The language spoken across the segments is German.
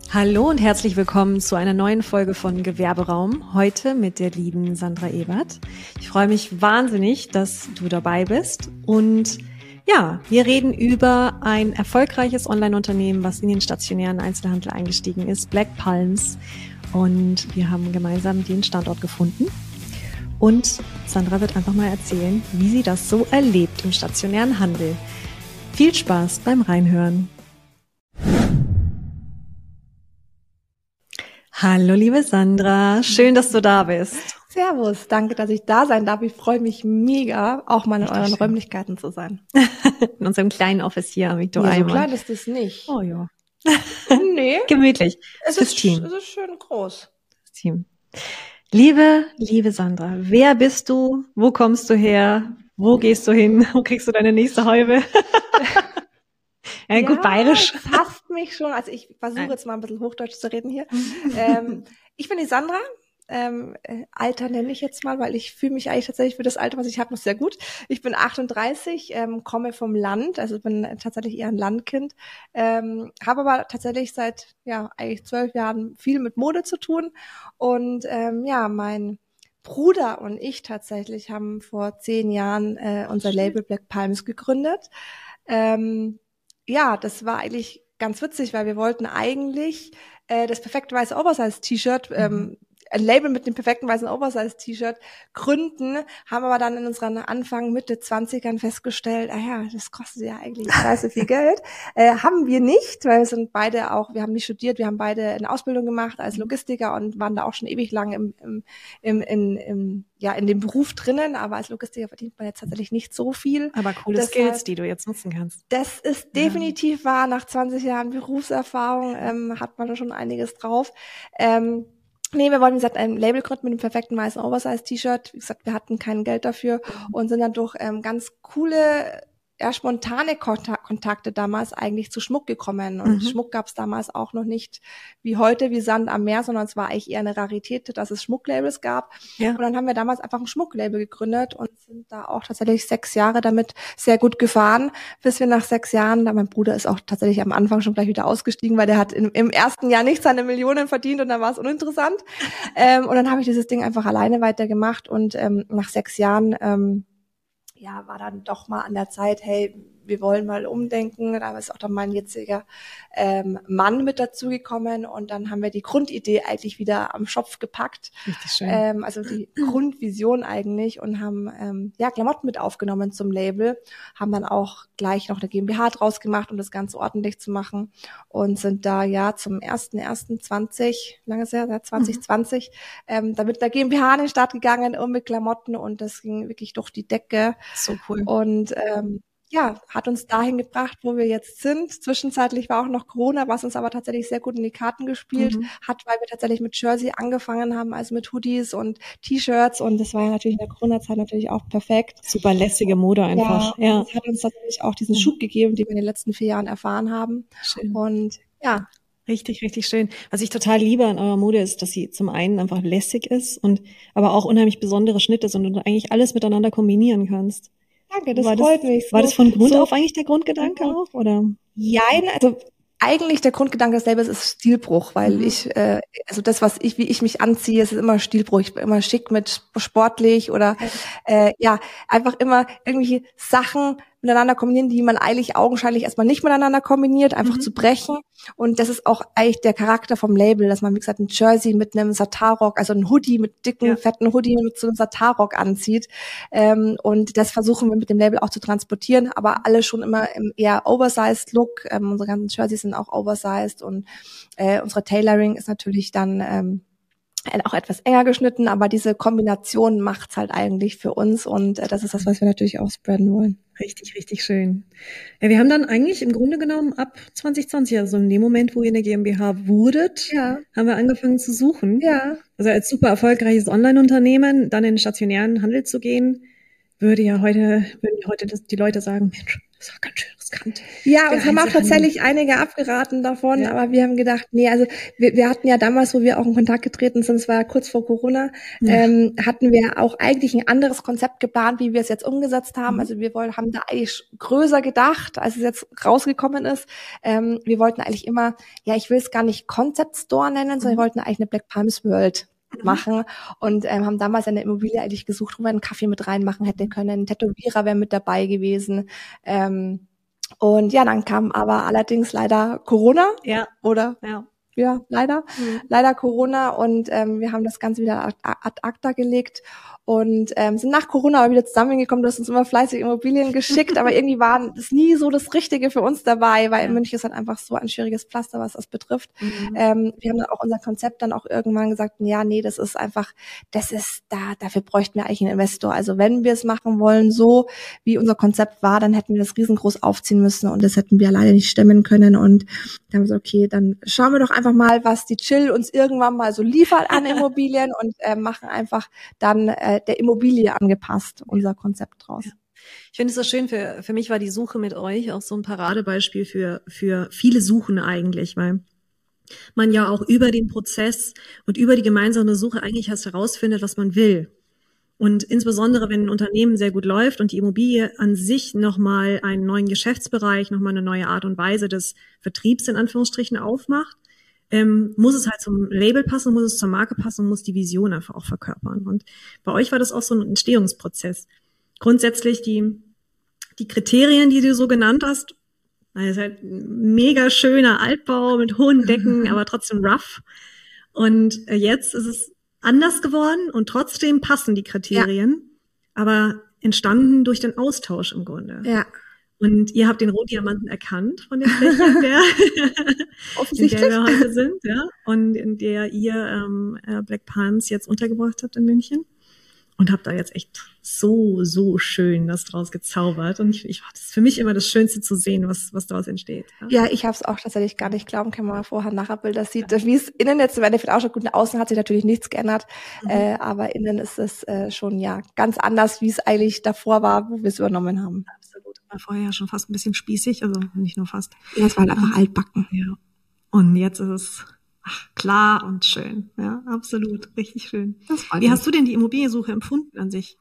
Hallo und herzlich willkommen zu einer neuen Folge von Gewerberaum. Heute mit der lieben Sandra Ebert. Ich freue mich wahnsinnig, dass du dabei bist. Und ja, wir reden über ein erfolgreiches Online-Unternehmen, was in den stationären Einzelhandel eingestiegen ist, Black Palms. Und wir haben gemeinsam den Standort gefunden. Und Sandra wird einfach mal erzählen, wie sie das so erlebt im stationären Handel. Viel Spaß beim Reinhören. Hallo, liebe Sandra. Schön, dass du da bist. Servus, danke, dass ich da sein darf. Ich freue mich mega, auch mal in euren Räumlichkeiten zu sein. In unserem kleinen Office hier am Victor Nee, so Eimer. klein ist es nicht. Oh ja. Nee. Gemütlich. Es ist schön groß. Das Team. Liebe Sandra, wer bist du? Wo kommst du her? Wo gehst du hin? Wo kriegst du deine nächste Halbe? Ja, gut, bayerisch. Fasst mich schon. Also ich versuche jetzt mal ein bisschen Hochdeutsch zu reden hier. Ich bin die Sandra. Alter nenne ich jetzt mal, weil ich fühle mich eigentlich tatsächlich für das Alter, was ich habe, noch sehr gut. Ich bin 38, komme vom Land, also bin tatsächlich eher ein Landkind, habe aber tatsächlich seit eigentlich 12 Jahren viel mit Mode zu tun. Und mein Bruder und ich tatsächlich haben vor 10 Jahren unser Label Black Palms gegründet. Das war eigentlich ganz witzig, weil wir wollten eigentlich das perfekte weiße Oversize-T-Shirt, ein Label mit dem perfekten weißen Oversize-T-Shirt gründen, haben aber dann in unseren Anfang, Mitte 20ern festgestellt, das kostet ja eigentlich scheiße viel Geld. Haben wir nicht, weil wir haben nicht studiert, wir haben beide eine Ausbildung gemacht als Logistiker und waren da auch schon ewig lang in dem Beruf drinnen, aber als Logistiker verdient man jetzt tatsächlich nicht so viel. Aber coole Skills, die du jetzt nutzen kannst. Das ist definitiv wahr. Nach 20 Jahren Berufserfahrung hat man schon einiges drauf. Wir wollten, wie gesagt, ein Label gründen mit einem perfekten weißen Oversize-T-Shirt. Wie gesagt, wir hatten kein Geld dafür und sind dann durch ganz coole, spontane Kontakte damals eigentlich zu Schmuck gekommen. Und Schmuck gab es damals auch noch nicht wie heute, wie Sand am Meer, sondern es war eigentlich eher eine Rarität, dass es Schmucklabels gab. Ja. Und dann haben wir damals einfach ein Schmucklabel gegründet und sind da auch tatsächlich 6 Jahre damit sehr gut gefahren, bis wir nach 6 Jahren, mein Bruder ist auch tatsächlich am Anfang schon gleich wieder ausgestiegen, weil der hat im ersten Jahr nicht seine Millionen verdient und dann war es uninteressant. Und dann habe ich dieses Ding einfach alleine weitergemacht und nach 6 Jahren war dann doch mal an der Zeit, hey, wir wollen mal umdenken. Da ist auch dann mein jetziger Mann mit dazugekommen und dann haben wir die Grundidee eigentlich wieder am Schopf gepackt. Richtig schön. Also die Grundvision eigentlich und haben Klamotten mit aufgenommen zum Label, haben dann auch gleich noch eine GmbH draus gemacht, um das Ganze ordentlich zu machen und sind da zum 2020, da mit der GmbH in den Start gegangen und mit Klamotten und das ging wirklich durch die Decke. So cool. Und hat uns dahin gebracht, wo wir jetzt sind. Zwischenzeitlich war auch noch Corona, was uns aber tatsächlich sehr gut in die Karten gespielt hat, weil wir tatsächlich mit Jersey angefangen haben, also mit Hoodies und T-Shirts und das war ja natürlich in der Corona-Zeit natürlich auch perfekt. Super lässige Mode einfach. Ja. Das hat uns tatsächlich auch diesen Schub gegeben, den wir in den letzten 4 Jahren erfahren haben. Schön. Und Richtig, richtig schön. Was ich total liebe an eurer Mode ist, dass sie zum einen einfach lässig ist und aber auch unheimlich besondere Schnitte sind und du eigentlich alles miteinander kombinieren kannst. Danke, das freut mich. War das von Grund auf eigentlich der Grundgedanke auch, oder? Jein, also eigentlich der Grundgedanke des Labels ist Stilbruch, weil ich, also das, wie ich mich anziehe, ist immer Stilbruch. Ich bin immer schick mit sportlich oder einfach immer irgendwelche Sachen miteinander kombinieren, die man eigentlich augenscheinlich erstmal nicht miteinander kombiniert, einfach zu brechen. Und das ist auch eigentlich der Charakter vom Label, dass man, wie gesagt, ein Jersey mit einem Satarrock, also ein Hoodie mit dicken, fetten Hoodie mit so einem Satarrock anzieht. Und das versuchen wir mit dem Label auch zu transportieren, aber alle schon immer im eher oversized Look. Unsere ganzen Jerseys sind auch oversized und unsere Tailoring ist natürlich dann auch etwas enger geschnitten, aber diese Kombination macht's halt eigentlich für uns und das ist das, was wir natürlich auch spreaden wollen. Richtig, richtig schön. Ja, wir haben dann eigentlich im Grunde genommen ab 2020, also in dem Moment, wo ihr eine GmbH wurdet, haben wir angefangen zu suchen. Ja. Also als super erfolgreiches Online-Unternehmen dann in den stationären Handel zu gehen, würden heute die Leute sagen, Mensch, Das war ganz schön riskant. Ja, uns haben auch tatsächlich einige abgeraten davon, aber wir haben gedacht, nee, also wir hatten ja damals, wo wir auch in Kontakt getreten sind, es war ja kurz vor Corona, hatten wir auch eigentlich ein anderes Konzept geplant, wie wir es jetzt umgesetzt haben. Also wir haben da eigentlich größer gedacht, als es jetzt rausgekommen ist. Wir wollten eigentlich immer, ja, ich will es gar nicht Concept Store nennen, sondern wir wollten eigentlich eine Black Palms World machen und haben damals eine Immobilie eigentlich gesucht, wo wir einen Kaffee mit reinmachen hätte können. Ein Tätowierer wäre mit dabei gewesen. Und ja, dann kam aber allerdings leider Corona. Ja. Oder? Ja, leider. Leider Corona und wir haben das Ganze wieder ad acta gelegt und sind nach Corona aber wieder zusammengekommen. Du hast uns immer fleißig Immobilien geschickt, aber irgendwie war das nie so das Richtige für uns dabei, weil in München ist halt einfach so ein schwieriges Pflaster, was das betrifft. Wir haben dann auch unser Konzept dann auch irgendwann gesagt, ja, nee, dafür bräuchten wir eigentlich einen Investor. Also wenn wir es machen wollen, so wie unser Konzept war, dann hätten wir das riesengroß aufziehen müssen und das hätten wir alleine nicht stemmen können und dann haben wir gesagt, okay, dann schauen wir doch einfach mal, was die Chill uns irgendwann mal so liefert an Immobilien und machen einfach dann der Immobilie angepasst unser Konzept draus. Ja. Ich finde es so schön, für mich war die Suche mit euch auch so ein Paradebeispiel für viele Suchen eigentlich, weil man ja auch über den Prozess und über die gemeinsame Suche eigentlich erst herausfindet, was man will. Und insbesondere, wenn ein Unternehmen sehr gut läuft und die Immobilie an sich nochmal einen neuen Geschäftsbereich, nochmal eine neue Art und Weise des Vertriebs in Anführungsstrichen aufmacht, muss es halt zum Label passen, muss es zur Marke passen und muss die Vision einfach auch verkörpern. Und bei euch war das auch so ein Entstehungsprozess. Grundsätzlich die Kriterien, die du so genannt hast, das ist halt ein mega schöner Altbau mit hohen Decken, aber trotzdem rough. Und jetzt ist es anders geworden und trotzdem passen die Kriterien, aber entstanden durch den Austausch im Grunde. Ja. Und ihr habt den Rohdiamanten erkannt von der Fläche, in der wir heute sind, ja, und in der ihr Black Palms jetzt untergebracht habt in München. Und habe da jetzt echt so schön das draus gezaubert. Und das ist für mich immer das Schönste zu sehen, was daraus entsteht. Ja, ich habe es auch tatsächlich gar nicht glauben können, wenn man vorher Bilder sieht. Wie es innen jetzt im Endeffekt auch schon gut, außen hat sich natürlich nichts geändert. Aber innen ist es schon ja ganz anders, wie es eigentlich davor war, wo wir es übernommen haben. Absolut. War vorher ja schon fast ein bisschen spießig, also nicht nur fast. Ja, es war halt einfach altbacken. Ja. Und jetzt ist es klar und schön. Ja, absolut. Richtig schön. Wie hast du denn die Immobiliensuche empfunden an sich?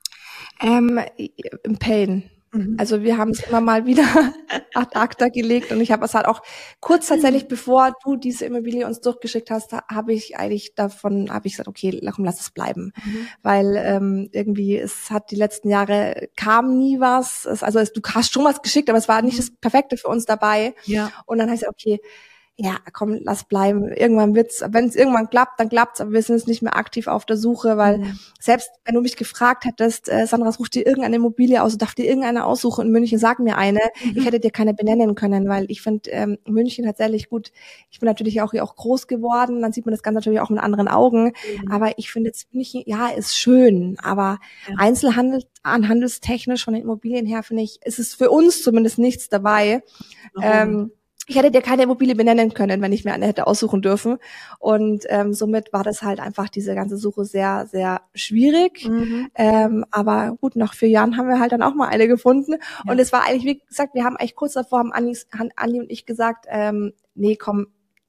Im Pain. Also wir haben es immer mal wieder ad acta gelegt und ich habe es halt auch kurz tatsächlich, bevor du diese Immobilie uns durchgeschickt hast, habe ich gesagt, okay, komm, lass es bleiben. Weil irgendwie, es hat die letzten Jahre kam nie was. Du hast schon was geschickt, aber es war nicht das Perfekte für uns dabei. Ja. Und dann habe ich gesagt, okay, ja, komm, lass bleiben. Irgendwann wenn es irgendwann klappt, dann klappt's, aber wir sind jetzt nicht mehr aktiv auf der Suche, weil selbst wenn du mich gefragt hättest, Sandra, such dir irgendeine Immobilie aus, darf dir irgendeine aussuchen in München, sag mir eine. Ich hätte dir keine benennen können, weil ich finde München tatsächlich gut. Ich bin natürlich auch hier auch groß geworden, dann sieht man das Ganze natürlich auch mit anderen Augen, aber ich finde jetzt München, ja, ist schön, aber Einzelhandel, handelstechnisch von den Immobilien her, finde ich, ist es für uns zumindest nichts dabei. Ich hätte dir keine Immobilie benennen können, wenn ich mir eine hätte aussuchen dürfen. Und somit war das halt einfach diese ganze Suche sehr, sehr schwierig. Aber gut, nach 4 Jahren haben wir halt dann auch mal eine gefunden. Ja. Und es war eigentlich, wie gesagt, wir haben eigentlich kurz davor, haben Anni und ich gesagt, nee, komm,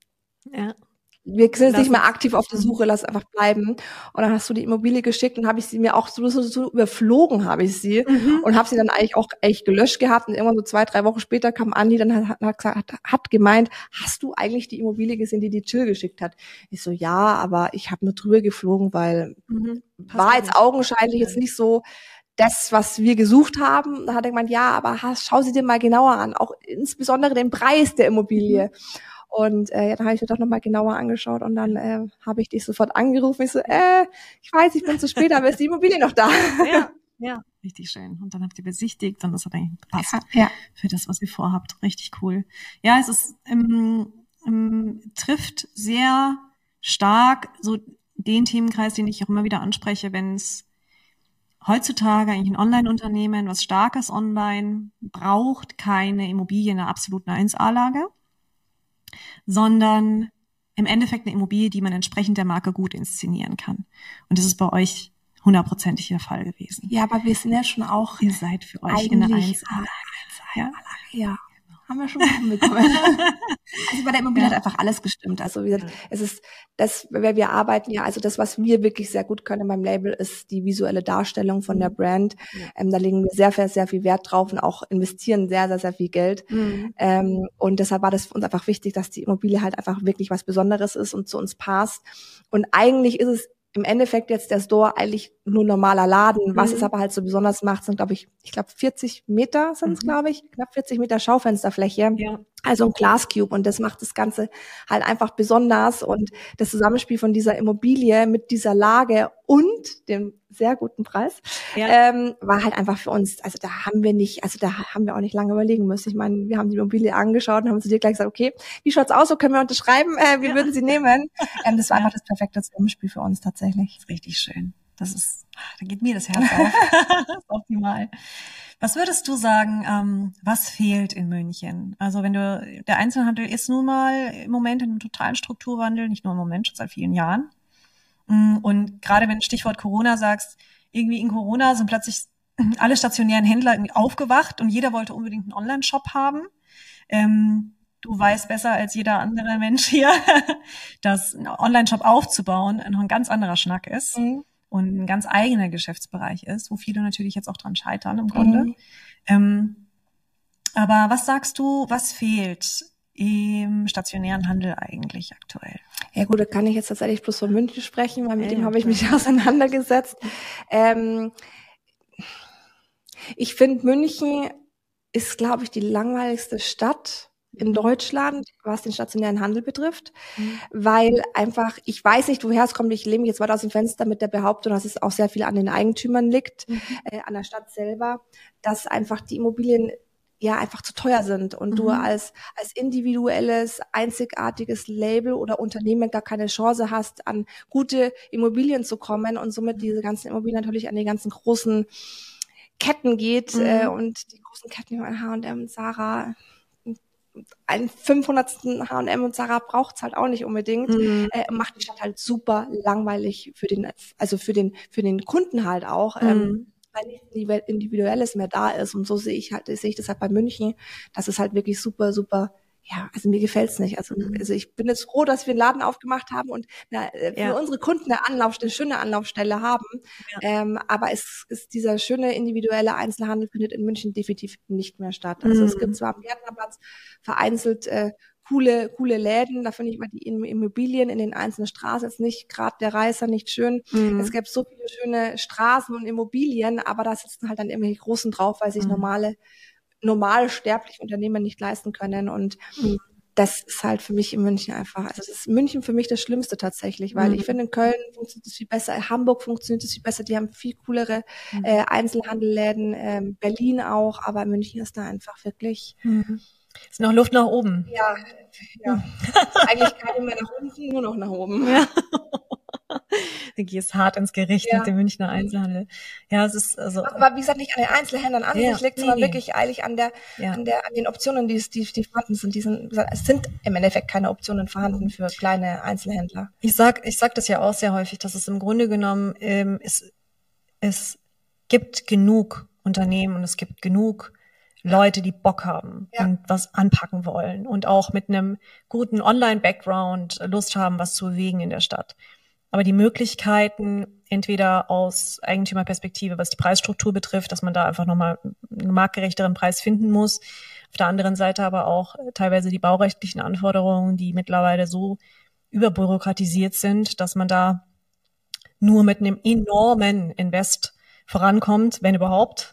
wir sind jetzt nicht mehr aktiv auf der Suche, lass einfach bleiben. Und dann hast du die Immobilie geschickt und habe ich sie mir auch so überflogen, habe ich sie. Und habe sie dann eigentlich auch echt gelöscht gehabt. Und irgendwann so 2-3 Wochen später kam Andi, dann hat gemeint, hast du eigentlich die Immobilie gesehen, die Chill geschickt hat? Ich so, ja, aber ich habe nur drüber geflogen, weil war jetzt augenscheinlich jetzt nicht so das, was wir gesucht haben. Da hat er gemeint, ja, aber schau sie dir mal genauer an, auch insbesondere den Preis der Immobilie. Und dann habe ich mir doch nochmal genauer angeschaut und dann habe ich dich sofort angerufen. Ich so, ich weiß, ich bin zu spät, aber ist die Immobilie noch da? Ja, richtig schön. Und dann habt ihr besichtigt und das hat eigentlich gepasst für das, was ihr vorhabt. Richtig cool. Ja, es ist trifft sehr stark so den Themenkreis, den ich auch immer wieder anspreche, wenn es heutzutage eigentlich ein Online-Unternehmen, was Starkes online braucht, keine Immobilie in einer absoluten 1A-Lage, sondern im Endeffekt eine Immobilie, die man entsprechend der Marke gut inszenieren kann. Und das ist bei euch hundertprozentig der Fall gewesen. Ja, aber wir sind ja schon auch. Ihr seid für euch in der 1. Ja. Haben wir schon mitbekommen. Also bei der Immobilie hat einfach alles gestimmt. Also wie gesagt, es ist das, weil wir arbeiten ja, also das, was wir wirklich sehr gut können beim Label, ist die visuelle Darstellung von der Brand. Da legen wir sehr viel Wert drauf und auch investieren sehr viel Geld. Und deshalb war das für uns einfach wichtig, dass die Immobilie halt einfach wirklich was Besonderes ist und zu uns passt. Und eigentlich ist es im Endeffekt jetzt der Store eigentlich nur normaler Laden. Was es aber halt so besonders macht, sind, glaube ich 40 Meter sind es, glaube ich, knapp 40 Meter Schaufensterfläche. Ja. Also ein Glascube. Und das macht das Ganze halt einfach besonders. Und das Zusammenspiel von dieser Immobilie mit dieser Lage und dem sehr guten Preis, war halt einfach für uns, da haben wir auch nicht lange überlegen müssen. Ich meine, wir haben die Immobilie angeschaut und haben zu dir gleich gesagt, okay, wie schaut's aus, so können wir unterschreiben, wir würden sie nehmen. Das war einfach das perfekte Zusammenspiel für uns tatsächlich. Das ist richtig schön. Da geht mir das Herz auf. Das ist optimal. Was würdest du sagen, was fehlt in München? Also der Einzelhandel ist nun mal im Moment in einem totalen Strukturwandel, nicht nur im Moment, schon seit vielen Jahren. Und gerade wenn du Stichwort Corona sagst, irgendwie in Corona sind plötzlich alle stationären Händler irgendwie aufgewacht und jeder wollte unbedingt einen Online-Shop haben. Du weißt besser als jeder andere Mensch hier, dass ein Online-Shop aufzubauen noch ein ganz anderer Schnack ist und ein ganz eigener Geschäftsbereich ist, wo viele natürlich jetzt auch dran scheitern im Grunde. Aber was sagst du, was fehlt im stationären Handel eigentlich aktuell? Ja gut, da kann ich jetzt tatsächlich bloß von München sprechen, weil mit dem habe ich mich auseinandergesetzt. Ich finde, München ist, glaube ich, die langweiligste Stadt in Deutschland, was den stationären Handel betrifft, weil einfach, ich weiß nicht, woher es kommt, ich lehne mich jetzt weit aus dem Fenster mit der Behauptung, dass es auch sehr viel an den Eigentümern liegt, an der Stadt selber, dass einfach die Immobilien einfach zu teuer sind und du als individuelles, einzigartiges Label oder Unternehmen gar keine Chance hast, an gute Immobilien zu kommen und somit diese ganzen Immobilien natürlich an die ganzen großen Ketten geht und die großen Ketten wie H&M, Zara, einen 500. H&M und Zara braucht's halt auch nicht unbedingt, macht die Stadt halt super langweilig für den Kunden halt auch, weil nichts Individuelles mehr da ist. Und so sehe ich das halt bei München, dass es halt wirklich super, also mir gefällt's nicht. Also ich bin jetzt froh, dass wir einen Laden aufgemacht haben und für unsere Kunden eine schöne Anlaufstelle haben. Ja. Aber es ist dieser schöne individuelle Einzelhandel findet in München definitiv nicht mehr statt. Also es gibt zwar am Gärtnerplatz vereinzelt coole Läden, da finde ich immer die Immobilien in den einzelnen Straßen jetzt nicht gerade der Reißer, nicht schön. Es gibt so viele schöne Straßen und Immobilien, aber da sitzen halt dann irgendwelche Großen drauf, weil sich normal sterbliche Unternehmen nicht leisten können. Und das ist halt für mich in München einfach, also das ist München für mich das Schlimmste tatsächlich, weil ich finde, in Köln funktioniert es viel besser, in Hamburg funktioniert es viel besser, die haben viel coolere Einzelhandelläden, Berlin auch, aber München ist da einfach wirklich... Ist noch Luft nach oben. Ja. Eigentlich keine mehr nach unten, nur noch nach oben. Ja. Du gehst hart ins Gericht mit dem Münchner Einzelhandel. Ja, es ist also. Aber wie gesagt, nicht an den Einzelhändlern an sich liegt, sondern wirklich eigentlich an den Optionen, die vorhanden sind. Es sind im Endeffekt keine Optionen vorhanden für kleine Einzelhändler. Ich sag das ja auch sehr häufig, dass es im Grunde genommen es gibt genug Unternehmen und es gibt genug Leute, die Bock haben und was anpacken wollen und auch mit einem guten Online-Background Lust haben, was zu bewegen in der Stadt. Aber die Möglichkeiten, entweder aus Eigentümerperspektive, was die Preisstruktur betrifft, dass man da einfach nochmal einen marktgerechteren Preis finden muss. Auf der anderen Seite aber auch teilweise die baurechtlichen Anforderungen, die mittlerweile so überbürokratisiert sind, dass man da nur mit einem enormen Invest vorankommt, wenn überhaupt.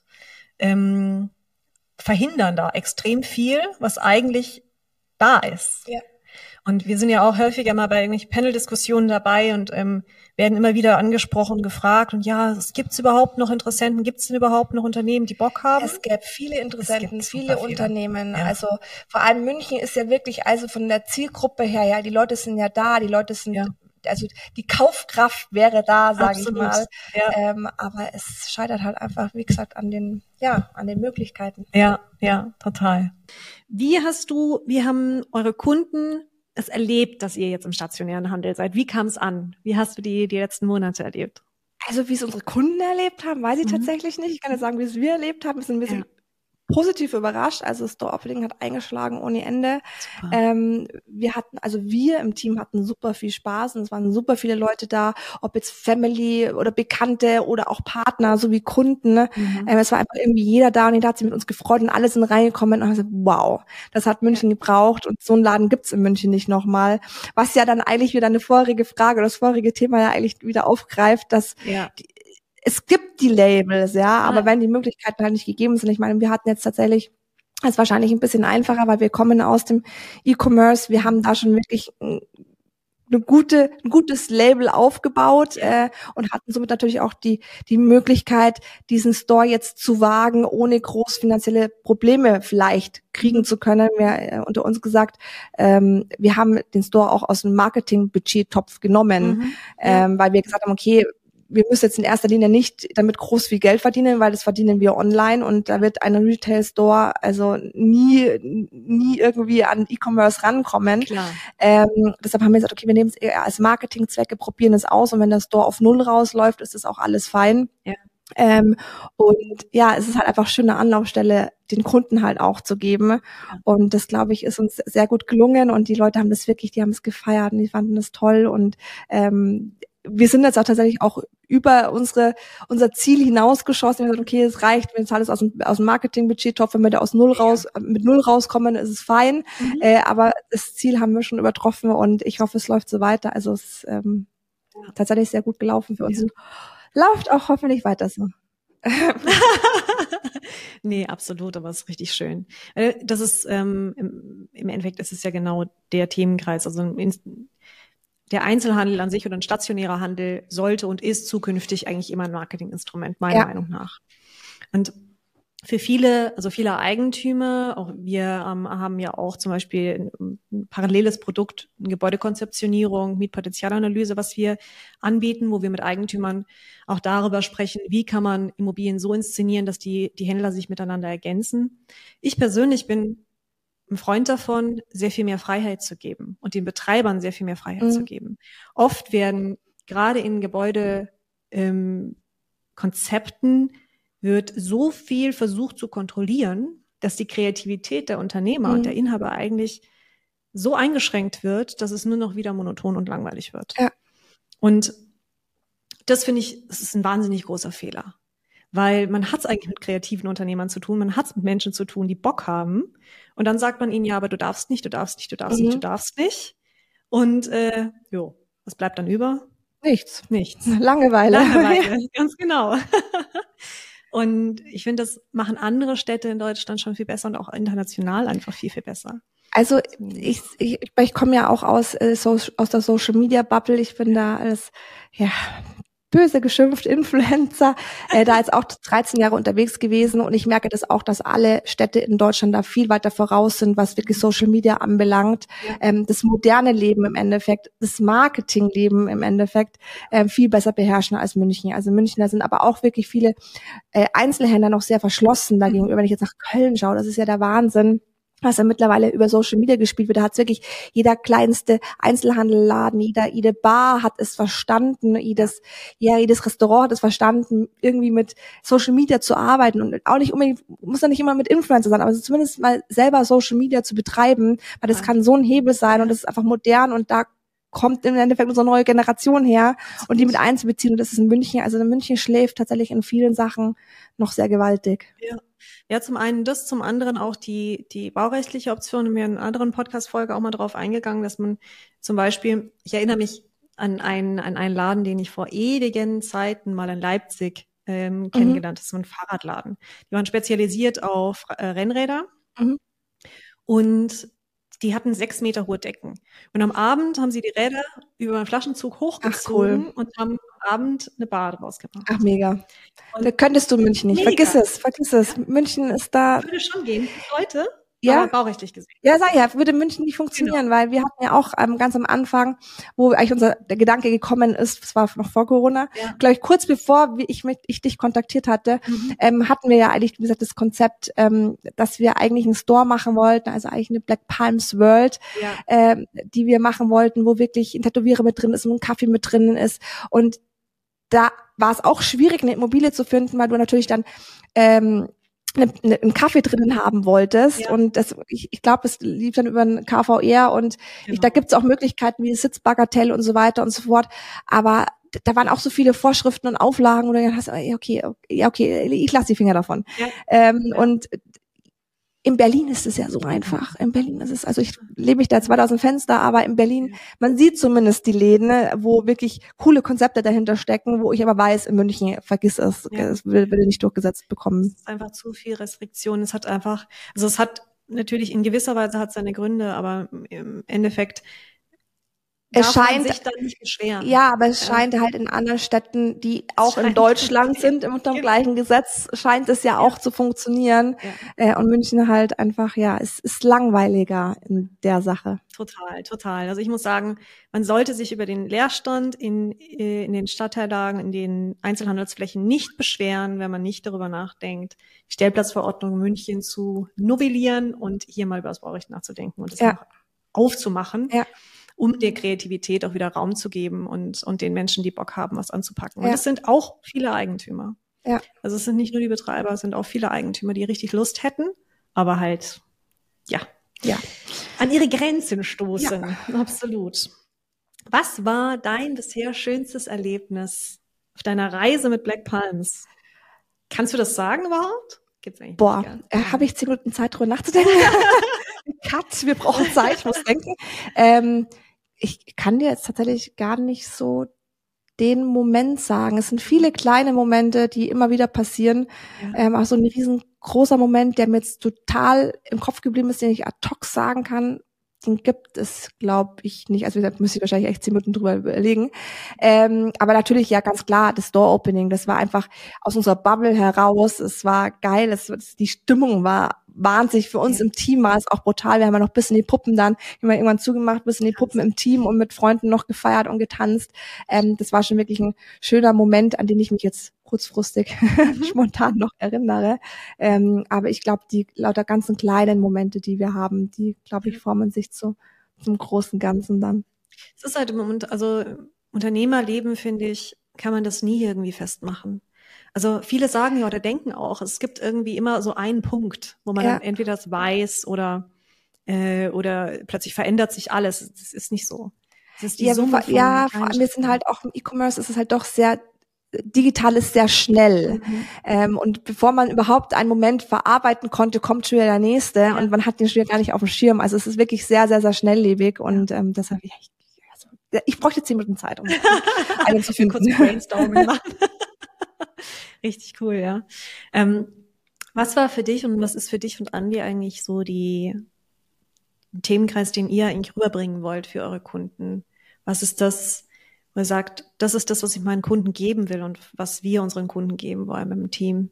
Verhindern da extrem viel, was eigentlich da ist. Ja. Und wir sind ja auch häufiger mal bei irgendwelchen Panel-Diskussionen dabei und werden immer wieder angesprochen, gefragt und gibt's überhaupt noch Interessenten? Gibt's denn überhaupt noch Unternehmen, die Bock haben? Es gäbe viele Interessenten, viele Unternehmen. Ja. Also vor allem München ist ja wirklich, also von der Zielgruppe her, die Leute sind ja da, die Leute sind also die Kaufkraft wäre da, sage ich mal. Ja. Aber es scheitert halt einfach, wie gesagt, an den Möglichkeiten. Ja, total. Wie haben eure Kunden es erlebt, dass ihr jetzt im stationären Handel seid? Wie kam es an? Wie hast du die letzten Monate erlebt? Also wie es unsere Kunden erlebt haben, weiß ich tatsächlich nicht. Ich kann jetzt sagen, wie es wir erlebt haben. Wir sind ein bisschen positiv überrascht. Also das Store Opening hat eingeschlagen ohne Ende. Super. Wir im Team hatten super viel Spaß und es waren super viele Leute da, ob jetzt Family oder Bekannte oder auch Partner sowie Kunden. Ne? Es war einfach irgendwie jeder da und jeder hat sich mit uns gefreut und alle sind reingekommen und haben gesagt, wow, das hat München gebraucht und so einen Laden gibt's in München nicht nochmal. Was ja dann eigentlich wieder eine vorherige Frage oder das vorherige Thema ja eigentlich wieder aufgreift, dass es gibt die Labels, aber wenn die Möglichkeiten halt nicht gegeben sind, ich meine, wir hatten jetzt tatsächlich, das ist wahrscheinlich ein bisschen einfacher, weil wir kommen aus dem E-Commerce, wir haben da schon wirklich ein gutes Label aufgebaut und hatten somit natürlich auch die Möglichkeit, diesen Store jetzt zu wagen, ohne groß finanzielle Probleme vielleicht kriegen zu können. Wir unter uns gesagt, wir haben den Store auch aus dem Marketing-Budget-Topf genommen, weil wir gesagt haben, okay, wir müssen jetzt in erster Linie nicht damit groß viel Geld verdienen, weil das verdienen wir online und da wird ein Retail-Store also nie irgendwie an E-Commerce rankommen. Deshalb haben wir gesagt, okay, wir nehmen es eher als Marketingzwecke, probieren es aus und wenn der Store auf Null rausläuft, ist das auch alles fein. Es ist halt einfach schön, eine Anlaufstelle den Kunden halt auch zu geben. Und das, glaube ich, ist uns sehr gut gelungen und die Leute haben das wirklich, die haben es gefeiert und die fanden das toll und wir sind jetzt auch tatsächlich auch über unser Ziel hinausgeschossen. Wir haben gesagt, okay, es reicht, wenn es alles aus dem Marketingbudget-Topf, wenn wir da mit null rauskommen, ist es fein. Aber das Ziel haben wir schon übertroffen und ich hoffe, es läuft so weiter. Also es ist tatsächlich sehr gut gelaufen für uns. Läuft auch hoffentlich weiter so. Nee, absolut, aber es ist richtig schön. Das ist, im Endeffekt ist es ja genau der Themenkreis. Also der Einzelhandel an sich oder ein stationärer Handel sollte und ist zukünftig eigentlich immer ein Marketinginstrument, meiner Meinung nach. Und für viele Eigentümer, auch wir haben ja auch zum Beispiel ein paralleles Produkt, eine Gebäudekonzeptionierung, Mietpotenzialanalyse, was wir anbieten, wo wir mit Eigentümern auch darüber sprechen, wie kann man Immobilien so inszenieren, dass die Händler sich miteinander ergänzen. Ich persönlich bin ein Freund davon, sehr viel mehr Freiheit zu geben und den Betreibern sehr viel mehr Freiheit zu geben. Oft werden gerade in Gebäudekonzepten wird so viel versucht zu kontrollieren, dass die Kreativität der Unternehmer und der Inhaber eigentlich so eingeschränkt wird, dass es nur noch wieder monoton und langweilig wird. Und das finde ich, das ist ein wahnsinnig großer Fehler. Weil man hat es eigentlich mit kreativen Unternehmern zu tun, man hat es mit Menschen zu tun, die Bock haben. Und dann sagt man ihnen, ja, aber du darfst nicht. Und was bleibt dann über? Nichts. Langeweile, ganz genau. Und ich finde, das machen andere Städte in Deutschland schon viel besser und auch international einfach viel, viel besser. Also ich komme ja auch aus der Social Media Bubble. Ich bin da als böse geschimpft Influencer, da jetzt auch 13 Jahre unterwegs gewesen und ich merke das auch, dass alle Städte in Deutschland da viel weiter voraus sind, was wirklich Social Media anbelangt. Das moderne Leben im Endeffekt, das Marketingleben im Endeffekt viel besser beherrschen als München. Also Münchner sind aber auch wirklich viele Einzelhändler noch sehr verschlossen dagegenüber. Wenn ich jetzt nach Köln schaue, das ist ja der Wahnsinn, was ja mittlerweile über Social Media gespielt wird. Da hat wirklich jeder kleinste Einzelhandelladen, jede Bar hat es verstanden, jedes Restaurant hat es verstanden, irgendwie mit Social Media zu arbeiten und auch nicht unbedingt, muss ja nicht immer mit Influencer sein, aber zumindest mal selber Social Media zu betreiben, weil das kann so ein Hebel sein und das ist einfach modern und da kommt im Endeffekt unsere neue Generation her und die mit einzubeziehen und das ist in München, also in München schläft tatsächlich in vielen Sachen noch sehr gewaltig. Ja, zum einen das, zum anderen auch die baurechtliche Option. Wir haben in einer anderen Podcast-Folge auch mal drauf eingegangen, dass man zum Beispiel, ich erinnere mich an einen Laden, den ich vor ewigen Zeiten mal in Leipzig kennengelernt habe. Das ist so ein Fahrradladen. Die waren spezialisiert auf Rennräder und die hatten 6 Meter hohe Decken. Und am Abend haben sie die Räder über einen Flaschenzug hochgezogen und haben am Abend eine Bar draus gemacht. Ach, mega. Und da könntest du München nicht. Vergiss es. München ist da. Würde schon gehen. Leute, aber baurechtlich gesehen. Ja, würde München nicht funktionieren, weil wir hatten ja auch ganz am Anfang, wo eigentlich der Gedanke gekommen ist, das war noch vor Corona, glaube ich, kurz bevor ich dich kontaktiert hatte, hatten wir ja eigentlich, wie gesagt, das Konzept, dass wir eigentlich einen Store machen wollten, also eigentlich eine Black Palms World, die wir machen wollten, wo wirklich ein Tätowierer mit drin ist und ein Kaffee mit drin ist und da war es auch schwierig, eine Immobilie zu finden, weil du natürlich dann einen Kaffee drinnen haben wolltest. Ja. Und ich glaube, es lief dann über ein KVR und da gibt es auch Möglichkeiten wie Sitzbagatell und so weiter und so fort. Aber da waren auch so viele Vorschriften und Auflagen, wo du hast, okay, ich lasse die Finger davon. Ja. Und in Berlin ist es ja so einfach. In Berlin ist es, also ich lebe mich da zwar aus dem Fenster, aber in Berlin, man sieht zumindest die Läden, wo wirklich coole Konzepte dahinter stecken, wo ich aber weiß, in München, vergiss es, es will nicht durchgesetzt bekommen. Es ist einfach zu viel Restriktion. Es hat natürlich in gewisser Weise hat seine Gründe, aber im Endeffekt es scheint sich dann nicht beschweren. Ja, aber es scheint halt in anderen Städten, die auch in Deutschland sind, unter dem gleichen Gesetz, scheint es ja auch zu funktionieren. Ja. Und München halt einfach, es ist langweiliger in der Sache. Total. Also ich muss sagen, man sollte sich über den Leerstand in den Stadtteillagen, in den Einzelhandelsflächen nicht beschweren, wenn man nicht darüber nachdenkt, die Stellplatzverordnung München zu novellieren und hier mal über das Baurecht nachzudenken und es auch aufzumachen. Ja. Um der Kreativität auch wieder Raum zu geben und den Menschen, die Bock haben, was anzupacken. Und es sind auch viele Eigentümer. Ja. Also es sind nicht nur die Betreiber, es sind auch viele Eigentümer, die richtig Lust hätten, aber halt, an ihre Grenzen stoßen. Ja. Absolut. Was war dein bisher schönstes Erlebnis auf deiner Reise mit Black Palms? Kannst du das sagen überhaupt? Gibt's eigentlich nicht. Habe ich 10 Minuten Zeit, drüber nachzudenken? Cut, wir brauchen Zeit, ich muss denken. Ich kann dir jetzt tatsächlich gar nicht so den Moment sagen. Es sind viele kleine Momente, die immer wieder passieren. Auch so ein riesengroßer Moment, der mir jetzt total im Kopf geblieben ist, den ich ad hoc sagen kann, den gibt es, glaube ich, nicht. Also wie gesagt, müsste ich wahrscheinlich echt 10 Minuten drüber überlegen. Aber natürlich, ganz klar, das Door-Opening, das war einfach aus unserer Bubble heraus. Es war geil, die Stimmung war wahnsinnig. Für uns im Team war es auch brutal. Wir haben ja noch bis in die Puppen dann, irgendwann zugemacht, bis in die Puppen im Team und mit Freunden noch gefeiert und getanzt. Das war schon wirklich ein schöner Moment, an den ich mich jetzt kurzfristig spontan noch erinnere. Aber ich glaube, die lauter ganzen kleinen Momente, die wir haben, die, glaube ich, formen sich zum großen Ganzen dann. Es ist halt im Moment, also Unternehmerleben, finde ich, kann man das nie irgendwie festmachen. Also viele sagen oder denken auch, es gibt irgendwie immer so einen Punkt, wo man dann entweder das weiß oder plötzlich verändert sich alles. Das ist nicht so. Das ist die Summe von vor allem wir sind halt auch im E-Commerce, ist es halt doch sehr digital ist sehr schnell. Und bevor man überhaupt einen Moment verarbeiten konnte, kommt schon wieder der nächste und man hat den schon gar nicht auf dem Schirm. Also es ist wirklich sehr, sehr, sehr schnelllebig und deshalb, ich bräuchte 10 Minuten Zeit, um einen zu finden. Kurz Brainstorming machen. Richtig cool, ja. Was war für dich und was ist für dich und Andi eigentlich so den Themenkreis, den ihr eigentlich rüberbringen wollt für eure Kunden? Was ist das, wo ihr sagt, das ist das, was ich meinen Kunden geben will und was wir unseren Kunden geben wollen mit dem Team?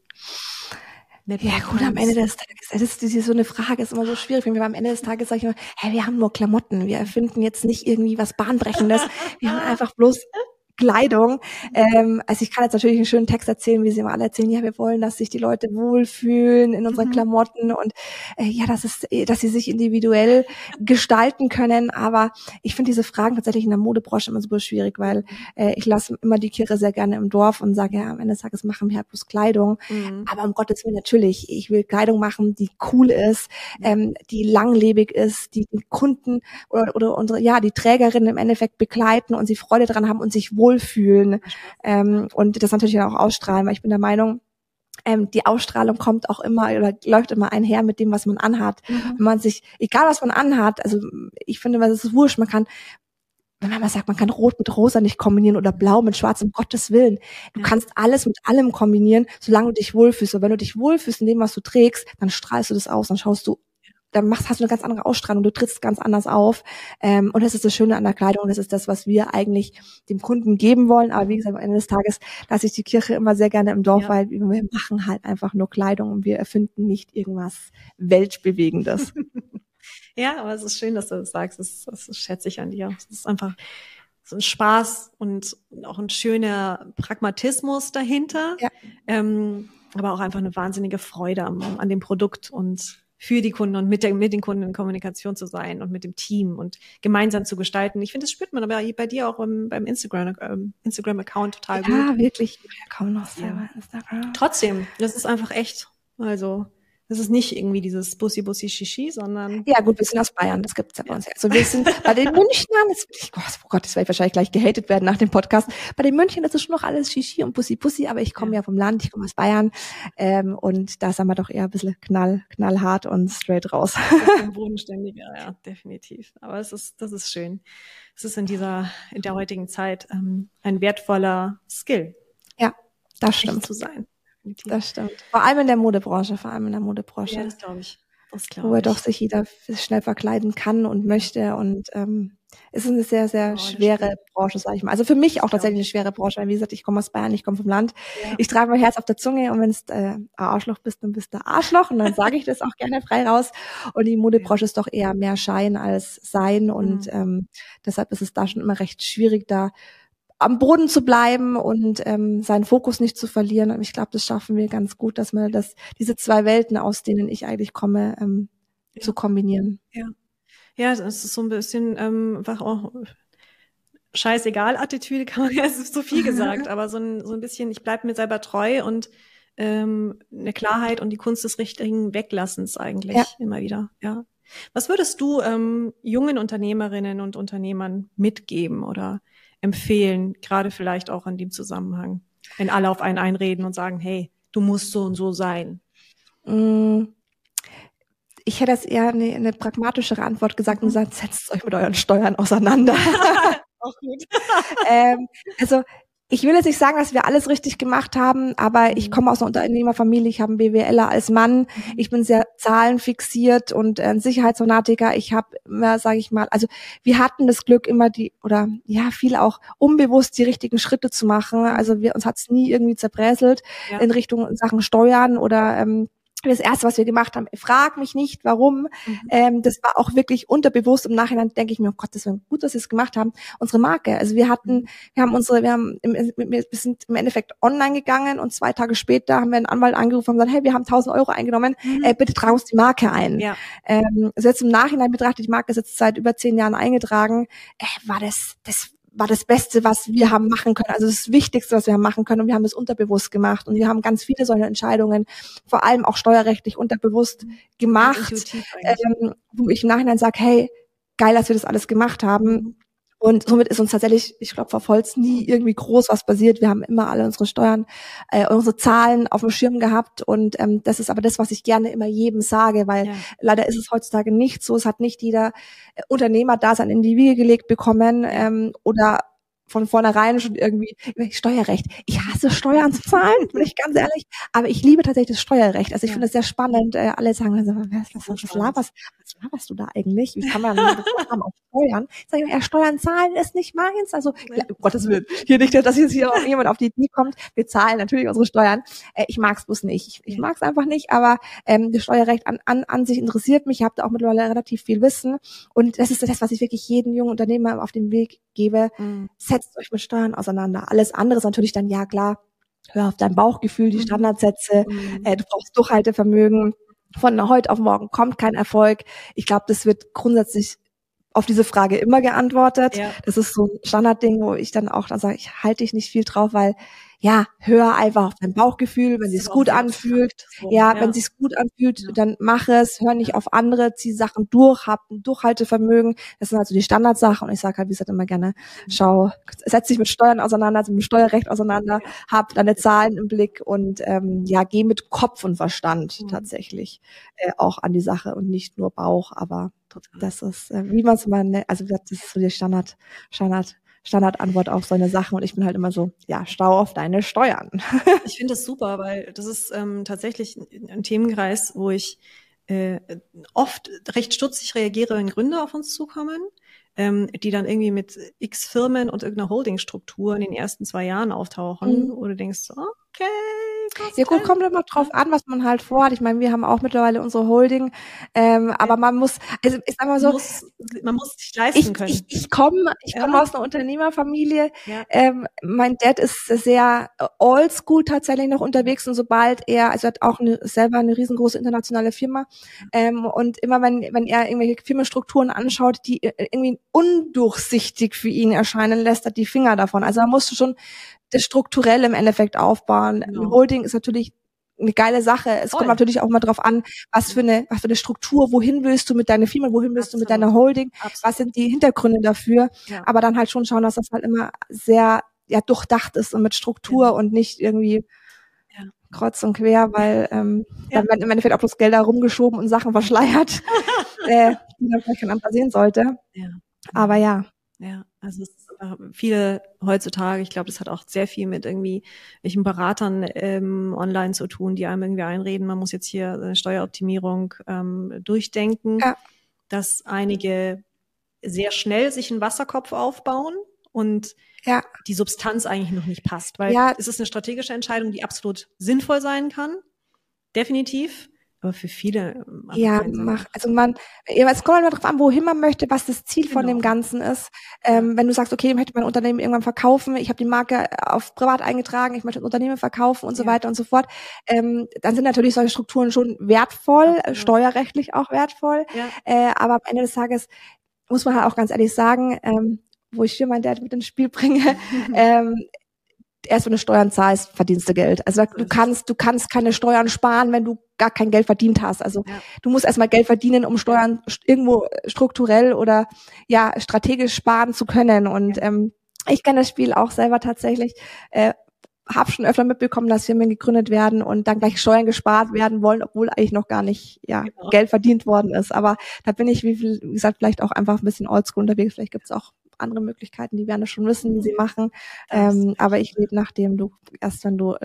Ja gut, am Ende des Tages, das ist so eine Frage, ist immer so schwierig, wenn wir am Ende des Tages sagen, wir haben nur Klamotten, wir erfinden jetzt nicht irgendwie was Bahnbrechendes, wir haben einfach bloß Kleidung. Also ich kann jetzt natürlich einen schönen Text erzählen, wie sie immer alle erzählen, wir wollen, dass sich die Leute wohlfühlen in unseren Klamotten und dass sie sich individuell gestalten können. Aber ich finde diese Fragen tatsächlich in der Modebranche immer super schwierig, weil ich lasse immer die Kirche sehr gerne im Dorf und sage, am Ende des Tages machen wir halt bloß Kleidung. Aber um Gottes Willen natürlich, ich will Kleidung machen, die cool ist, die langlebig ist, die Kunden oder unsere, die Trägerinnen im Endeffekt begleiten und sie Freude dran haben und sich wohlfühlen und das natürlich auch ausstrahlen, weil ich bin der Meinung, die Ausstrahlung kommt auch immer oder läuft immer einher mit dem, was man anhat. Wenn man sich, egal was man anhat, also ich finde, es ist wurscht, man kann, wenn man mal sagt, man kann Rot mit Rosa nicht kombinieren oder Blau mit Schwarz, um Gottes Willen. Du kannst alles mit allem kombinieren, solange du dich wohlfühlst. Und wenn du dich wohlfühlst in dem, was du trägst, dann strahlst du das aus, dann hast du eine ganz andere Ausstrahlung, du trittst ganz anders auf. Und das ist das Schöne an der Kleidung und das ist das, was wir eigentlich dem Kunden geben wollen. Aber wie gesagt, am Ende des Tages lasse ich die Kirche immer sehr gerne im Dorf, weil wir machen halt einfach nur Kleidung und wir erfinden nicht irgendwas Weltbewegendes. Ja, aber es ist schön, dass du das sagst. Das schätze ich an dir. Es ist einfach so ein Spaß und auch ein schöner Pragmatismus dahinter. Ja. Aber auch einfach eine wahnsinnige Freude an dem Produkt und für die Kunden und mit den Kunden in Kommunikation zu sein und mit dem Team und gemeinsam zu gestalten. Ich finde, das spürt man aber bei dir auch beim Instagram-Account total gut. Ja, wirklich. Ich mache ja kaum noch selber Instagram. Trotzdem, das ist einfach echt. Also, das ist nicht irgendwie dieses Bussi-Bussi-Shishi, sondern... Ja, gut, wir sind aus Bayern, das gibt's ja bei uns. Also wir sind bei den Münchnern, oh Gott, das werde ich wahrscheinlich gleich gehatet werden nach dem Podcast. Bei den Münchnern, das ist schon noch alles Shishi und Bussi-Bussi, aber ich komme ja vom Land, ich komme aus Bayern, und da sind wir doch eher ein bisschen knallhart und straight raus. Bodenständiger, ja, definitiv. Aber das ist schön. Es ist in der heutigen Zeit ein wertvoller Skill. Ja, das stimmt. Echt zu sein. Das stimmt. Vor allem in der Modebranche. Ja, das glaube ich. Wo doch sich jeder schnell verkleiden kann und möchte. Und es ist eine sehr, sehr schwere Branche, sage ich mal. Also für mich auch tatsächlich eine schwere Branche. Weil wie gesagt, ich komme aus Bayern, ich komme vom Land. Ja. Ich trage mein Herz auf der Zunge und wenn es ein Arschloch bist, dann bist du Arschloch. Und dann sage ich das auch gerne frei raus. Und die Modebranche ist doch eher mehr Schein als Sein. Und deshalb ist es da schon immer recht schwierig, da am Boden zu bleiben und seinen Fokus nicht zu verlieren. Und ich glaube, das schaffen wir ganz gut, dass wir diese zwei Welten, aus denen ich eigentlich komme, zu kombinieren. Ja, das ist so ein bisschen einfach auch scheißegal-Attitüde, kann man ja, es ist so viel gesagt, aber so ein bisschen, ich bleibe mir selber treu und eine Klarheit und die Kunst des richtigen Weglassens eigentlich immer wieder. Ja. Was würdest du jungen Unternehmerinnen und Unternehmern mitgeben oder empfehlen, gerade vielleicht auch in dem Zusammenhang, wenn alle auf einen einreden und sagen, hey, du musst so und so sein? Ich hätte das eher eine pragmatischere Antwort gesagt und gesagt, setzt euch mit euren Steuern auseinander. Auch gut. Also ich will jetzt nicht sagen, dass wir alles richtig gemacht haben, aber ich komme aus einer Unternehmerfamilie, ich habe einen BWLer als Mann, ich bin sehr zahlenfixiert und ein Sicherheitsfanatiker. Ich habe immer, sage ich mal, also wir hatten das Glück immer viel auch unbewusst die richtigen Schritte zu machen. Also uns hat's nie irgendwie zerbräselt in Richtung Sachen Steuern oder das Erste, was wir gemacht haben, frag mich nicht, warum. Das war auch wirklich unterbewusst. Im Nachhinein denke ich mir, oh Gott, das war gut, dass wir es gemacht haben. Unsere Marke. Also wir sind im Endeffekt online gegangen und 2 Tage später haben wir einen Anwalt angerufen und gesagt, hey, wir haben 1.000 Euro eingenommen, bitte trag uns die Marke ein. Ja. Also jetzt im Nachhinein betrachtet, die Marke ist jetzt seit über 10 Jahren eingetragen, war das Beste, was wir haben machen können. Also das Wichtigste, was wir haben machen können. Und wir haben das unterbewusst gemacht. Und wir haben ganz viele solche Entscheidungen, vor allem auch steuerrechtlich unterbewusst gemacht, wo ich im Nachhinein sage, hey, geil, dass wir das alles gemacht haben. Und somit ist uns tatsächlich, ich glaube, auf Holz nie irgendwie groß was passiert. Wir haben immer alle unsere Steuern, unsere Zahlen auf dem Schirm gehabt. Und das ist aber das, was ich gerne immer jedem sage, weil leider ist es heutzutage nicht so. Es hat nicht jeder Unternehmer-Dasein in die Wiege gelegt bekommen oder von vornherein schon irgendwie Steuerrecht. Ich hasse Steuern zu zahlen, bin ich ganz ehrlich. Aber ich liebe tatsächlich das Steuerrecht. Also ich finde es sehr spannend. Alle sagen, was laberst du da eigentlich? Wie kann man haben auf Steuern? Sag ich, Steuern zahlen ist nicht meins. Also, um Gottes Willen, hier nicht, dass jetzt hier auch jemand auf die Idee kommt. Wir zahlen natürlich unsere Steuern. Ich mag es bloß nicht. Ich mag es einfach nicht, aber das Steuerrecht an sich interessiert mich. Ich habe da auch mittlerweile relativ viel Wissen. Und das ist das, was ich wirklich jedem jungen Unternehmer auf den Weg gebe. Setzt euch mit Steuern auseinander. Alles andere ist natürlich dann, ja klar, hör auf dein Bauchgefühl, die Standardsätze, du brauchst Durchhaltevermögen. Von heute auf morgen kommt kein Erfolg. Ich glaube, das wird grundsätzlich auf diese Frage immer geantwortet. Ja. Das ist so ein Standardding, wo ich dann sage, ich halte dich nicht viel drauf, weil hör einfach auf dein Bauchgefühl, wenn sich's gut anfühlt. Wenn sich's gut anfühlt, dann mach es, hör nicht auf andere, zieh Sachen durch, hab ein Durchhaltevermögen. Das sind also die Standardsachen und ich sage halt, wie gesagt, immer gerne, setz dich mit Steuern auseinander, mit dem Steuerrecht auseinander, hab deine Zahlen im Blick und geh mit Kopf und Verstand tatsächlich auch an die Sache und nicht nur Bauch, aber das ist, wie man es mal nennt, also das ist so die Standardantwort auf so eine Sache und ich bin halt immer so, stau auf deine Steuern. Ich finde das super, weil das ist tatsächlich ein Themenkreis, wo ich oft recht stutzig reagiere, wenn Gründer auf uns zukommen, die dann irgendwie mit X Firmen und irgendeiner Holdingstruktur in den ersten 2 Jahren auftauchen, wo du denkst, okay, Ja gut, kommt immer drauf an, was man halt vorhat. Ich meine, wir haben auch mittlerweile unsere Holding, aber man muss, also ich sag mal so, man muss sich leisten können. Ich komme aus einer Unternehmerfamilie. Ja. Mein Dad ist sehr oldschool tatsächlich noch unterwegs, und sobald er, also er hat auch selber eine riesengroße internationale Firma, und immer wenn er irgendwelche Firmenstrukturen anschaut, die irgendwie undurchsichtig für ihn erscheinen, lässt er die Finger davon. Also er musste schon das strukturell im Endeffekt aufbauen. Genau. Ein Holding ist natürlich eine geile Sache. Es kommt natürlich auch mal drauf an, was für eine Struktur, wohin willst du mit deiner Firma, wohin willst du mit deiner Holding, was sind die Hintergründe dafür, aber dann halt schon schauen, dass das halt immer sehr durchdacht ist und mit Struktur und nicht irgendwie kreuz und quer, weil dann werden im Endeffekt auch bloß Gelder rumgeschoben und Sachen verschleiert, die dann vielleicht kein anderer sehen sollte. Ja. Aber ja. Ja, also es ist viele heutzutage, ich glaube, das hat auch sehr viel mit irgendwie welchen Beratern online zu tun, die einem irgendwie einreden, man muss jetzt hier eine Steueroptimierung durchdenken, dass einige sehr schnell sich einen Wasserkopf aufbauen und die Substanz eigentlich noch nicht passt, weil es ist eine strategische Entscheidung, die absolut sinnvoll sein kann, definitiv. Aber für viele es kommt halt darauf an, wohin man möchte, was das Ziel von dem Ganzen ist. Wenn du sagst, okay, ich möchte mein Unternehmen irgendwann verkaufen, ich habe die Marke auf privat eingetragen, ich möchte ein Unternehmen verkaufen und so weiter und so fort, dann sind natürlich solche Strukturen schon wertvoll, steuerrechtlich auch wertvoll. Aber am Ende des Tages muss man halt auch ganz ehrlich sagen, wo ich hier mein Dad mit ins Spiel bringe, erst wenn du Steuern zahlst, verdienst du Geld. Also du kannst keine Steuern sparen, wenn du gar kein Geld verdient hast. Also du musst erstmal Geld verdienen, um Steuern irgendwo strukturell oder strategisch sparen zu können. Und ich kenne das Spiel auch selber tatsächlich. Habe schon öfter mitbekommen, dass Firmen gegründet werden und dann gleich Steuern gespart werden wollen, obwohl eigentlich noch gar nicht Geld verdient worden ist. Aber da bin ich, wie gesagt, vielleicht auch einfach ein bisschen oldschool unterwegs. Vielleicht gibt es auch andere Möglichkeiten, die werden das schon wissen, wie sie machen. Aber ich lebe nachdem erst wenn du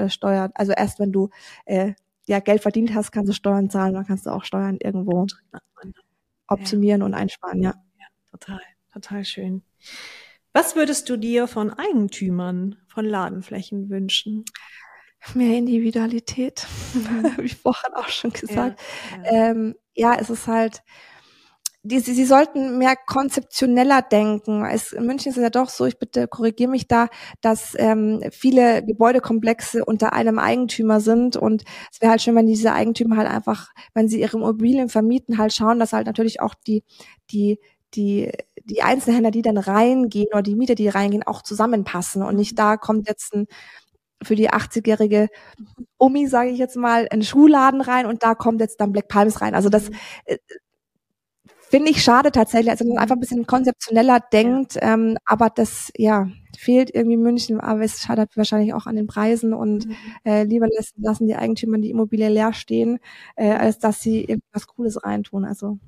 Geld verdient hast, kannst du Steuern zahlen, dann kannst du auch Steuern irgendwo optimieren und einsparen, ja. Total schön. Was würdest du dir von Eigentümern von Ladenflächen wünschen? Mehr Individualität, habe ich vorhin auch schon gesagt. Es ist halt, sie sollten mehr konzeptioneller denken. In München ist es ja doch so, ich bitte korrigiere mich da, dass viele Gebäudekomplexe unter einem Eigentümer sind, und es wäre halt schön, wenn diese Eigentümer halt einfach, wenn sie ihre Immobilien vermieten, halt schauen, dass halt natürlich auch die Einzelhändler, die dann reingehen, oder die Mieter, die reingehen, auch zusammenpassen und nicht da kommt jetzt für die 80-jährige Omi, sage ich jetzt mal, ein Schuhladen rein und da kommt jetzt dann Black Palms rein. Also das finde ich schade tatsächlich, also man einfach ein bisschen konzeptioneller denkt, aber das fehlt irgendwie München, aber es scheitert wahrscheinlich auch an den Preisen und lieber lassen die Eigentümer die Immobilie leer stehen, als dass sie irgendwas Cooles reintun.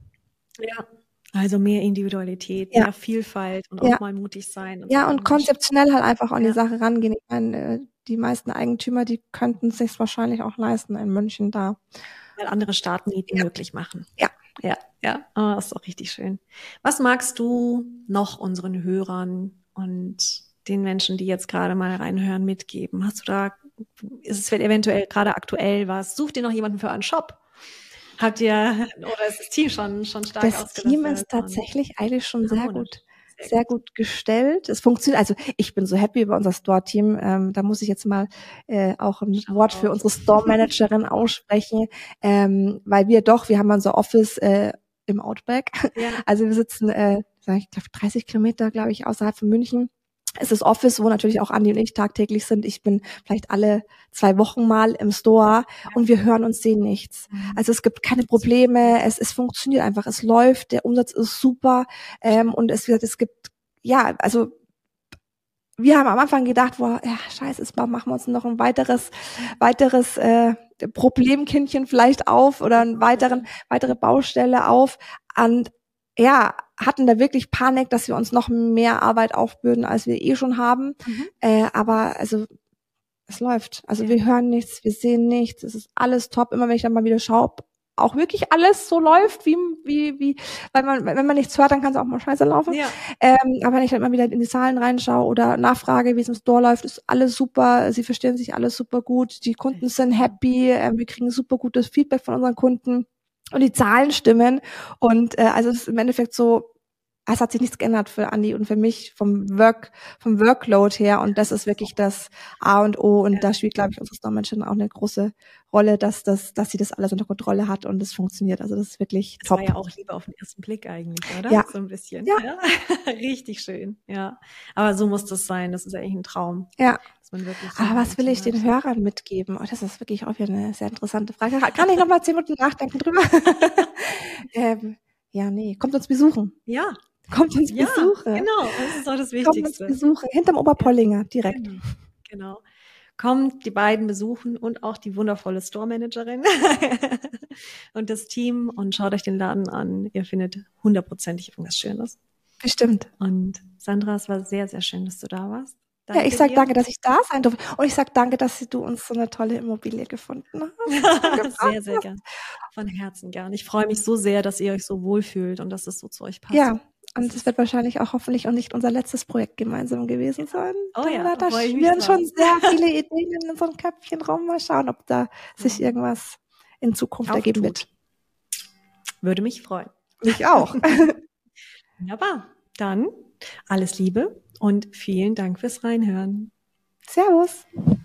Also mehr Individualität, mehr Vielfalt und auch mal mutig sein. Und konzeptionell halt einfach an die Sache rangehen. Ich meine, die meisten Eigentümer, die könnten es sich wahrscheinlich auch leisten in München da. Weil andere Startmieten möglich machen. Ja. Das ist auch richtig schön. Was magst du noch unseren Hörern und den Menschen, die jetzt gerade mal reinhören, mitgeben? Hast du da, ist es eventuell gerade aktuell was? Sucht ihr noch jemanden für einen Shop? Habt ihr, oder ist das Team schon stark ausgelastet? Das Team ist tatsächlich eigentlich schon sehr gut gestellt. Es funktioniert, also ich bin so happy über unser Store-Team. Da muss ich jetzt mal auch ein Wort für unsere Store-Managerin aussprechen, weil wir haben unser Office im Outback. Also wir sitzen, ich glaube 30 Kilometer, glaube ich, außerhalb von München. Es ist Office, wo natürlich auch Andi und ich tagtäglich sind. Ich bin vielleicht alle 2 Wochen mal im Store und wir hören und sehen nichts. Also es gibt keine Probleme, es funktioniert einfach, es läuft, der Umsatz ist super und es gibt, also wir haben am Anfang gedacht, scheiße, jetzt machen wir uns noch ein weiteres Problemkindchen vielleicht auf oder weitere Baustelle auf und hatten da wirklich Panik, dass wir uns noch mehr Arbeit aufbürden, als wir schon haben. Aber also es läuft. Also wir hören nichts, wir sehen nichts, es ist alles top. Immer wenn ich dann mal wieder schaue, auch wirklich alles so läuft, weil wenn man nichts hört, dann kann es auch mal scheiße laufen. Ja. Aber wenn ich halt mal wieder in die Zahlen reinschaue oder nachfrage, wie es im Store läuft, ist alles super. Sie verstehen sich alles super gut. Die Kunden sind happy. Wir kriegen super gutes Feedback von unseren Kunden. Und die Zahlen stimmen. Und also es ist im Endeffekt so, es hat sich nichts geändert für Andi und für mich vom Workload her. Und das ist wirklich das A und O. Und da spielt, glaube ich, unsere Store-Managerin auch eine große Rolle, dass sie das alles unter Kontrolle hat und es funktioniert. Also das ist wirklich top. Das war ja auch Liebe auf den ersten Blick eigentlich, oder? Ja. So ein bisschen. Ja. Richtig schön, ja. Aber so muss das sein. Das ist eigentlich ein Traum. Ja. Dass man wirklich Aber was will ich den Hörern mitgeben? Oh, das ist wirklich auch wieder eine sehr interessante Frage. Kann ich noch mal 10 Minuten nachdenken drüber? Ja, nee. Kommt uns besuchen. Ja. Kommt uns besuchen. Genau, das ist auch das Wichtigste. Kommt uns besuchen. Hinterm Oberpollinger, direkt. Genau. Kommt die beiden besuchen und auch die wundervolle Store-Managerin und das Team und schaut euch den Laden an. Ihr findet 100%ig irgendwas Schönes. Bestimmt. Und Sandra, es war sehr, sehr schön, dass du da warst. Danke ich sage danke, dass ich da sein durfte. Und ich sage danke, dass du uns so eine tolle Immobilie gefunden hast. Sehr, sehr gern. Von Herzen gern. Ich freue mich so sehr, dass ihr euch so wohlfühlt und dass es so zu euch passt. Ja, und es wird wahrscheinlich auch hoffentlich auch nicht unser letztes Projekt gemeinsam gewesen sein. Oh ja, da schwirren schon sehr viele Ideen in unserem Köpfchen rum. Mal schauen, ob da sich irgendwas in Zukunft ergeben wird. Würde mich freuen. Ich auch. Wunderbar. Dann alles Liebe und vielen Dank fürs Reinhören. Servus.